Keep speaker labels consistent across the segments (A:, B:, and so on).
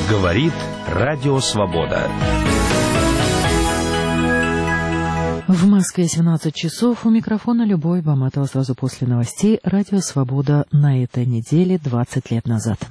A: Говорит Радио Свобода.
B: В Москве 17 часов. У микрофона Любовь Баматова. Сразу после новостей Радио Свобода на этой неделе 20 лет назад.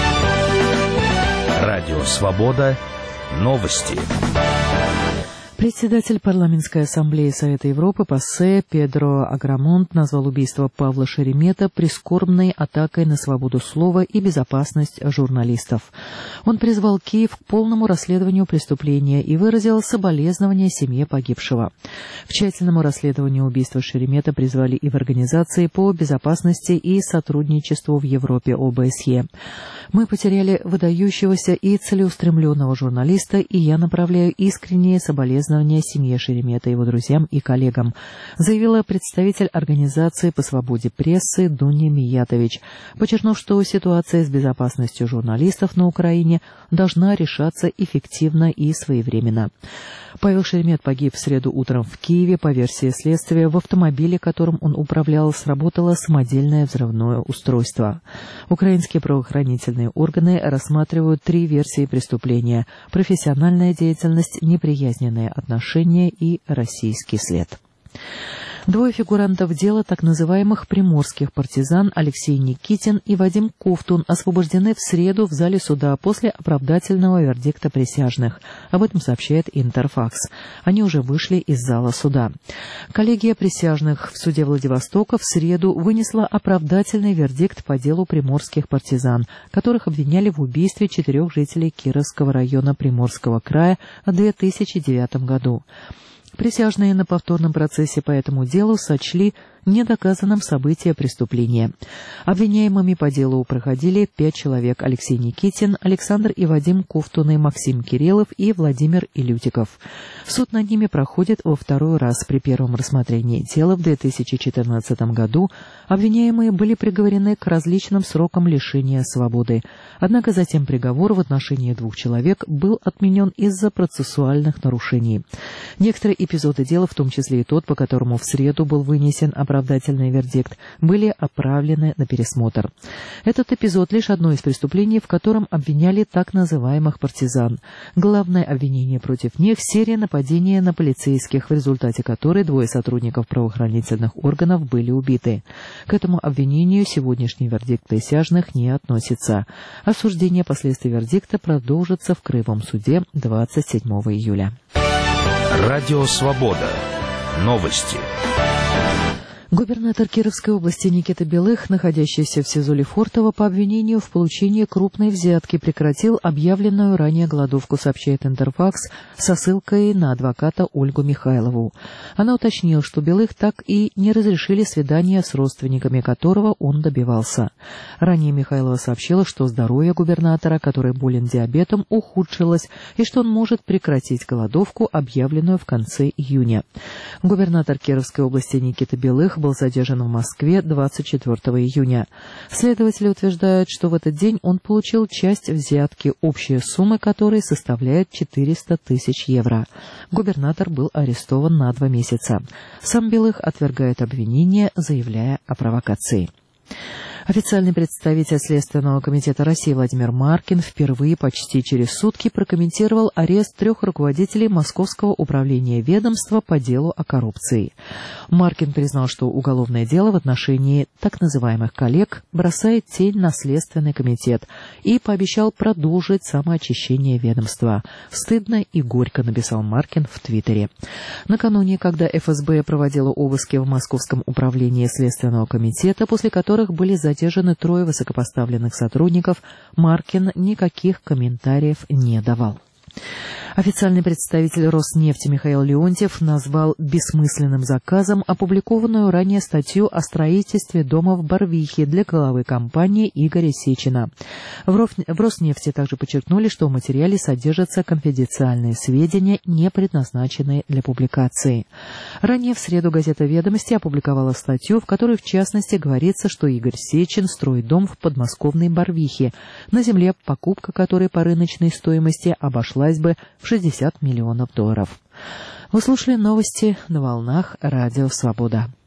A: Радио Свобода. Новости.
B: Председатель Парламентской ассамблеи Совета Европы ПАСЕ Педро Аграмонт назвал убийство Павла Шеремета прискорбной атакой на свободу слова и безопасность журналистов. Он призвал Киев к полному расследованию преступления и выразил соболезнования семье погибшего. К тщательному расследованию убийства Шеремета призвали и в Организации по безопасности и сотрудничеству в Европе ОБСЕ. «Мы потеряли выдающегося и целеустремленного журналиста, и я направляю искренние соболезнования семье Шеремета, его друзьям и коллегам», заявила представитель Организации по свободе прессы Дуня Миятович, подчеркнув, что ситуация с безопасностью журналистов на Украине должна решаться эффективно и своевременно. Павел Шеремет погиб в среду утром в Киеве. По версии следствия, в автомобиле, которым он управлял, сработало самодельное взрывное устройство. Украинские правоохранительные органы рассматривают 3 версии преступления: профессиональная деятельность, неприязненные отношения и российский след. 2 фигурантов дела так называемых приморских партизан Алексей Никитин и Вадим Ковтун освобождены в среду в зале суда после оправдательного вердикта присяжных. Об этом сообщает Интерфакс. Они уже вышли из зала суда. Коллегия присяжных в суде Владивостока в среду вынесла оправдательный вердикт по делу приморских партизан, которых обвиняли в убийстве 4 жителей Кировского района Приморского края в 2009 году. Присяжные на повторном процессе по этому делу сочли недоказанным события преступления. Обвиняемыми по делу проходили 5 человек: Алексей Никитин, Александр и Вадим Ковтуны, Максим Кириллов и Владимир Илютиков. Суд над ними проходит во 2-й раз. При первом рассмотрении дела в 2014 году обвиняемые были приговорены к различным срокам лишения свободы. Однако затем приговор в отношении 2 человек был отменен из-за процессуальных нарушений. Некоторые эпизоды дела, в том числе и тот, по которому в среду был вынесен оправдательный вердикт, были отправлены на пересмотр. Этот эпизод лишь одно из преступлений, в котором обвиняли так называемых партизан. Главное обвинение против них — серия нападений на полицейских, в результате которой 2 сотрудников правоохранительных органов были убиты. К этому обвинению сегодняшний вердикт присяжных не относится. Осуждение последствий вердикта продолжится в Краевом суде 27 июля.
A: Радио Свобода. Новости.
B: Губернатор Кировской области Никита Белых, находящийся в СИЗО Лефортово по обвинению в получении крупной взятки, прекратил объявленную ранее голодовку, сообщает Интерфакс со ссылкой на адвоката Ольгу Михайлову. Она уточнила, что Белых так и не разрешили свидание с родственниками, которого он добивался. Ранее Михайлова сообщила, что здоровье губернатора, который болен диабетом, ухудшилось и что он может прекратить голодовку, объявленную в конце июня. Губернатор Кировской области Никита Белых был задержан в Москве 24 июня. Следователи утверждают, что в этот день он получил часть взятки, общая сумма которой составляет 400 тысяч евро. Губернатор был арестован на 2 месяца. Сам Белых отвергает обвинения, заявляя о провокации. Официальный представитель Следственного комитета России Владимир Маркин впервые почти через сутки прокомментировал арест 3 руководителей Московского управления ведомства по делу о коррупции. Маркин признал, что уголовное дело в отношении так называемых коллег бросает тень на Следственный комитет, и пообещал продолжить самоочищение ведомства. «Стыдно и горько», написал Маркин в Твиттере. Накануне, когда ФСБ проводила обыски в Московском управлении Следственного комитета, после которых были задержаны 3 высокопоставленных сотрудников, Маркин никаких комментариев не давал. Официальный представитель Роснефти Михаил Леонтьев назвал бессмысленным заказом опубликованную ранее статью о строительстве дома в Барвихе для главы компании Игоря Сечина. В Роснефти также подчеркнули, что в материале содержатся конфиденциальные сведения, не предназначенные для публикации. Ранее в среду газета «Ведомости» опубликовала статью, в которой в частности говорится, что Игорь Сечин строит дом в подмосковной Барвихе, на земле, покупка которой по рыночной стоимости обошлась бы в $60 миллионов. Вы слушали новости на волнах Радио Свобода.